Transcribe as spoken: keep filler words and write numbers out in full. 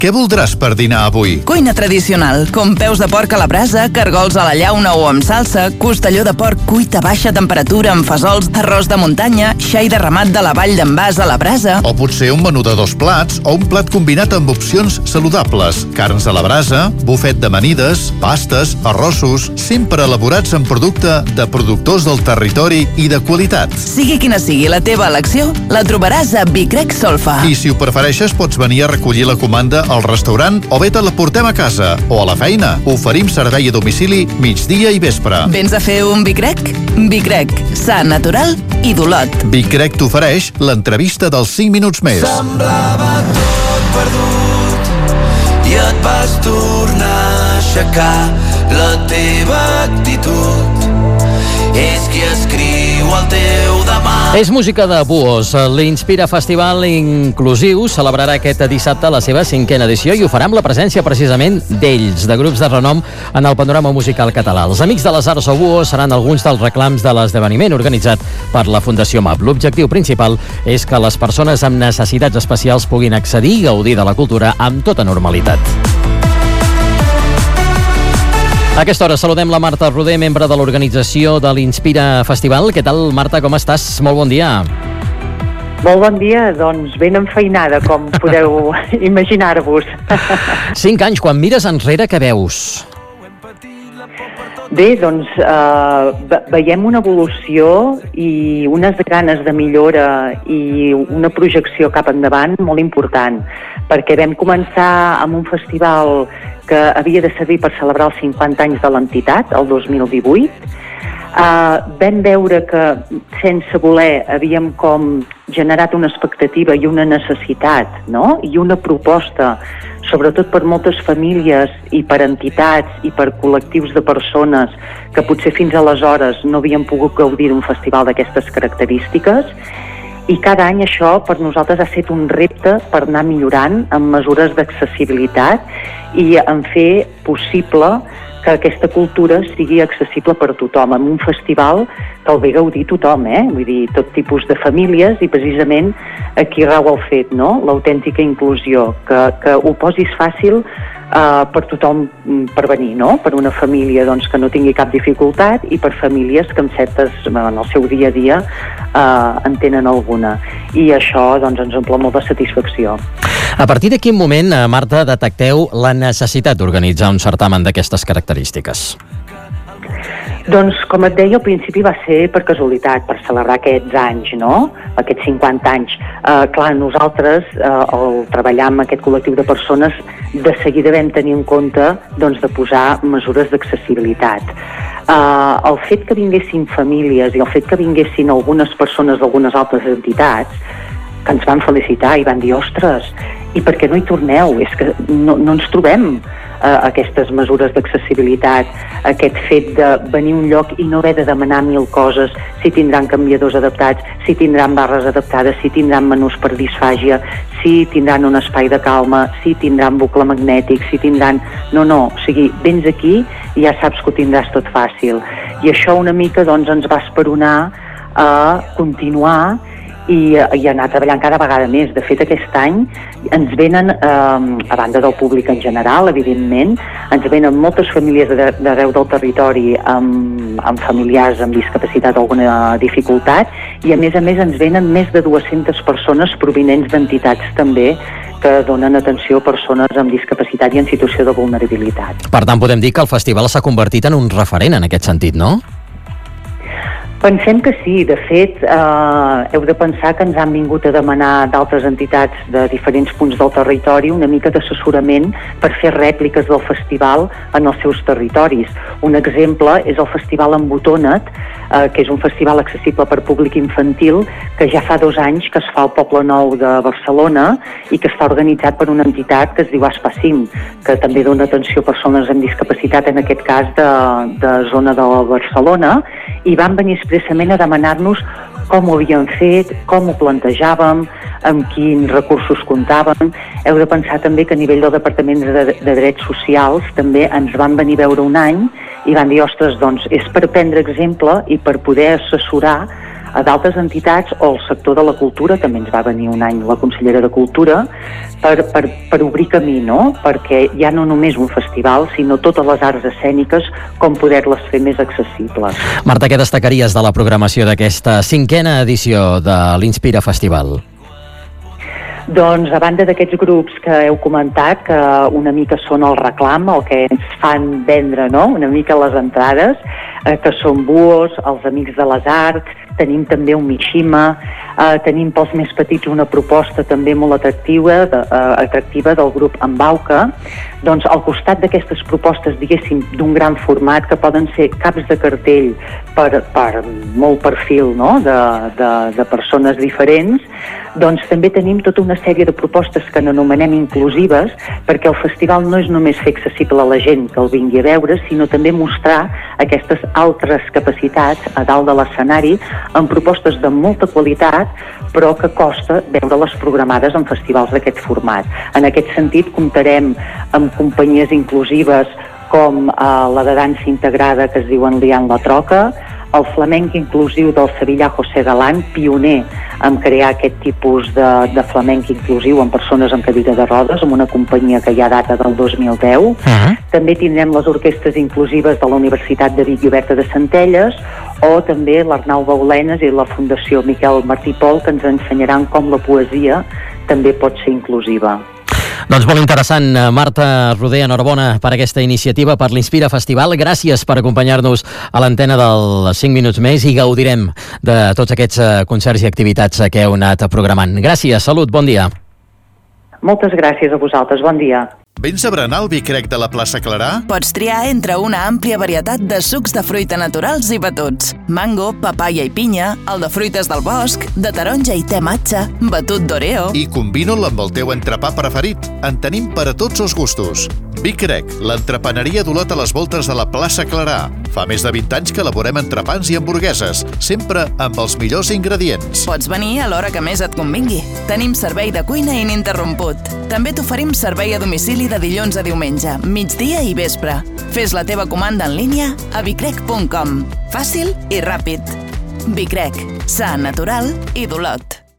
Què voldràs per dinar avui? Cuina tradicional, com peus de porc a la brasa, cargols a la llauna o amb salsa, costelló de porc cuit a baixa temperatura amb fesols, arròs de muntanya, xai de ramat de la vall d'en Bas a la brasa... O potser un menú de dos plats o un plat combinat amb opcions saludables, carns a la brasa, bufet d'amanides, pastes, arrossos, sempre elaborats amb producte de productors del territori i de qualitat. Sigui quina sigui la teva elecció, la trobaràs a Vicrec Solfa. I si ho prefereixes, pots venir a recollir la comanda al restaurant o bé te la portem a casa o a la feina. Oferim servei a domicili migdia i vespre. Vens a fer un Vicrec? Vicrec, sa, natural i d'Olot. Vicrec t'ofereix l'entrevista dels cinc minuts més. Semblava tot perdut i et vas tornar a aixecar. La teva actitud és qui escriu el teu demà. És música de Buos. L'Inspira Festival Inclusiu celebrarà aquest dissabte la seva cinquena edició i ho farà amb la presència precisament d'ells, de grups de renom en el panorama musical català. Els Amics de les Arts o Buos seran alguns dels reclams de l'esdeveniment organitzat per la Fundació M A P. L'objectiu principal és que les persones amb necessitats especials puguin accedir i gaudir de la cultura amb tota normalitat. A aquesta hora saludem la Marta Roder, membre de l'organització de l'Inspira Festival. Què tal, Marta, com estàs? Molt bon dia. Molt bon dia, doncs ben enfeinada, com podeu imaginar-vos. Cinc anys, quan mires enrere, què veus? Bé, doncs eh, veiem una evolució i unes ganes de millora i una projecció cap endavant molt important, perquè vam començar amb un festival que havia de servir per celebrar els cinquanta anys de l'entitat, el dos mil divuit. Uh, vam veure que, sense voler, havíem com generat una expectativa i una necessitat, no? I una proposta, sobretot per moltes famílies i per entitats i per col·lectius de persones que potser fins aleshores no havien pogut gaudir d'un festival d'aquestes característiques. I cada any això per nosaltres ha estat un repte per anar millorant amb mesures d'accessibilitat i en fer possible que aquesta cultura sigui accessible per tothom, en un festival que el ve gaudir tothom, eh? Vull dir, tot tipus de famílies, i precisament aquí rau el fet, no? L'autèntica inclusió, que, que ho posis fàcil Uh, per tothom per venir, no? Per una família doncs, que no tingui cap dificultat i per famílies que en, certes, en el seu dia a dia uh, en tenen alguna. I això doncs, ens omple molt de satisfacció. A partir de quin moment, Marta, detecteu la necessitat d'organitzar un certamen d'aquestes característiques? Doncs, com et deia, al principi va ser per casualitat, per celebrar aquests anys, no? Aquests cinquanta anys. Uh, clar, nosaltres, uh, al treballar amb aquest col·lectiu de persones, de seguida vam tenir en compte doncs, de posar mesures d'accessibilitat. Uh, el fet que vinguessin famílies i el fet que vinguessin algunes persones d'algunes altres entitats, que ens van felicitar i van dir, ostres, i per què no hi torneu? És que no, no ens trobem eh, aquestes mesures d'accessibilitat, aquest fet de venir a un lloc i no haver de demanar mil coses, si tindran canviadors adaptats, si tindran barres adaptades, si tindran menús per disfàgia, si tindran un espai de calma, si tindran bucle magnètic, si tindran... No, no, o sigui, vens aquí i ja saps que ho tindràs tot fàcil. I això una mica doncs, ens va esperonar a continuar i, i anar treballant cada vegada més. De fet, aquest any ens venen, eh, a banda del públic en general, evidentment, ens venen moltes famílies d'arreu del territori amb, amb familiars amb discapacitat o alguna dificultat, i a més a més ens venen més de dues-centes persones provinents d'entitats també que donen atenció a persones amb discapacitat i en situació de vulnerabilitat. Per tant, podem dir que el festival s'ha convertit en un referent en aquest sentit, no? Pensem que sí. De fet, eh, heu de pensar que ens han vingut a demanar d'altres entitats de diferents punts del territori una mica d'assessorament per fer rèpliques del festival en els seus territoris. Un exemple és el Festival Embotona't, eh, que és un festival accessible per públic infantil que ja fa dos anys que es fa al Poble Nou de Barcelona i que està organitzat per una entitat que es diu Aspacim, que també dona atenció a persones amb discapacitat, en aquest cas de, de zona de Barcelona, i van venir expressament a demanar-nos com ho havíem fet, com ho plantejàvem, amb quins recursos comptàvem. Heu de pensar també que a nivell del Departament de, de Drets Socials també ens van venir a veure un any i van dir, ostres, doncs és per prendre exemple i per poder assessorar a d'altres entitats o el sector de la cultura. També ens va venir un any la consellera de Cultura per, per, per obrir camí, no? Perquè ja no només un festival, sinó totes les arts escèniques, com poder-les fer més accessibles. Marta, què destacaries de la programació d'aquesta cinquena edició de l'Inspira Festival? Doncs, a banda d'aquests grups que heu comentat, que una mica són el reclam, el que ens fan vendre, no?, una mica les entrades, eh, que són Buos, els Amics de les Arts, tenim també un Mishima, eh, tenim pels més petits una proposta també molt atractiva, de, eh, atractiva del grup Embauca. Doncs al costat d'aquestes propostes, diguéssim, d'un gran format, que poden ser caps de cartell per, per molt perfil, no?, de, de, de persones diferents, doncs també tenim tota una sèrie de propostes que n'anomenem inclusives, perquè el festival no és només fer accessible a la gent que el vingui a veure, sinó també mostrar aquestes altres capacitats a dalt de l'escenari, amb propostes de molta qualitat, però que costa veure-les programades en festivals d'aquest format. En aquest sentit, comptarem amb companyies inclusives com eh, la de dansa integrada que es diuen Liant la Troca, el flamenc inclusiu del sevillà José Galán, pioner en crear aquest tipus de, de flamenc inclusiu amb persones amb cadira de rodes, amb una companyia que ja data del dos mil deu. Uh-huh. També tindrem les orquestres inclusives de la Universitat de Vic i Oberta de Centelles, o també l'Arnau Baulenes i la Fundació Miquel Martí Pol, que ens ensenyaran com la poesia també pot ser inclusiva. Doncs molt interessant. Marta Roder, enhorabona per aquesta iniciativa, per l'Inspira Festival. Gràcies per acompanyar-nos a l'antena del cinc minuts més i gaudirem de tots aquests concerts i activitats que heu anat programant. Gràcies, salut, bon dia. Moltes gràcies a vosaltres, bon dia. Vens a berenar al Vi Crec de la plaça Clarà? Pots triar entre una àmplia varietat de sucs de fruita naturals i batuts. Mango, papaya i pinya, el de fruites del bosc, de taronja i te matxa, batut d'oreo... I combina-lo amb el teu entrepà preferit. En tenim per a tots els gustos. Vi Crec, l'entrepaneria d'Olot a les voltes de la plaça Clarà. Fa més de vint anys que elaborem entrepans i hamburgueses, sempre amb els millors ingredients. Pots venir a l'hora que més et convingui. Tenim servei de cuina ininterromput. També t'oferim servei a domicili de dilluns a diumenge, migdia i vespre. Fes la teva comanda en línia a vicrec punt com. Fàcil i ràpid. Vicrec, sa, natural i d'Olot.